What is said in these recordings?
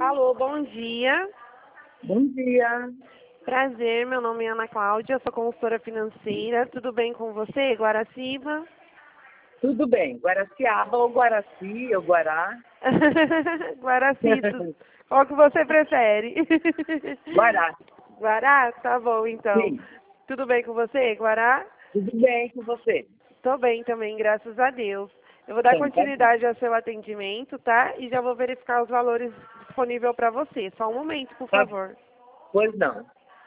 Alô, bom dia. Bom dia. Prazer, meu nome é Ana Cláudia, sou consultora financeira. Tudo bem com você, Guaraciba? Tudo bem. Guaraciaba ou Guaraci ou Guará? Guaraciba, qual que você prefere? Guará. Guará? Tá bom, então. Sim. Tudo bem com você, Guará? Tudo bem com você? Tô bem também, graças a Deus. Eu vou dar Então, tá bom. continuidade ao seu atendimento, tá? E já vou verificar os valores disponíveis para você. Só um momento, por Tá. favor. Pois não.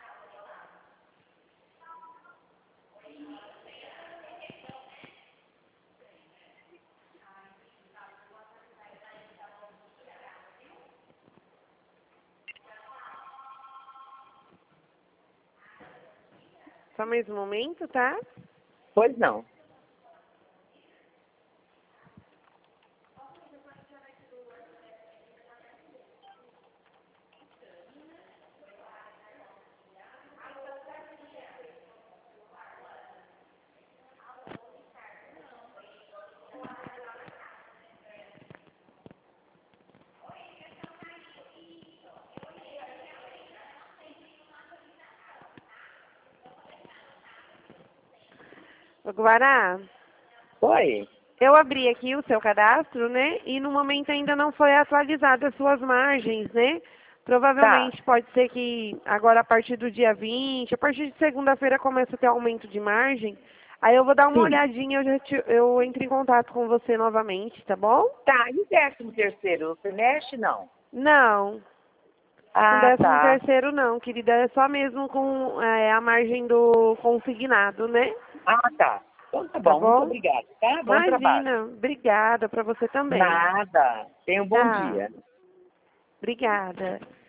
Só mais um momento, tá? Pois não. Ô, Guará, Oi. eu abri aqui o seu cadastro, né? E no momento ainda não foi atualizado as suas margens, né? Tá. Provavelmente pode ser que agora a partir do dia 20, a partir de segunda-feira começa a ter aumento de margem. Aí eu vou dar uma Sim. olhadinha, eu entro em contato com você novamente, tá bom? Tá. E o 13º? Você mexe, não? Não, com Ah, décimo tá. terceiro não, querida, é só mesmo com a margem do consignado, né? Ah, tá. Então tá Tá bom. Muito bom? obrigada, tá? Bom trabalho. Imagina, obrigada para você também. Nada. Tenha um bom Tá, dia. obrigada.